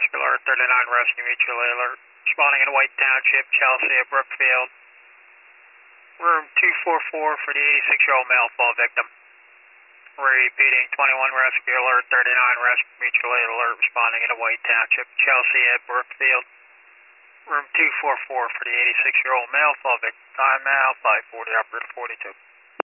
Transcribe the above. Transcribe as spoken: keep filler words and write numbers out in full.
Rescue Alert, thirty-nine Rescue Mutual Alert. Responding in White Township, Chelsea at Brookfield. Room two four four for the eighty-six-year-old male fall victim. Repeating, twenty-one Rescue Alert, thirty-nine Rescue Mutual Aid Alert. Responding in White Township, Chelsea at Brookfield. Room two four four for the eighty-six-year-old male fall victim. Time now, five forty, operator forty-two.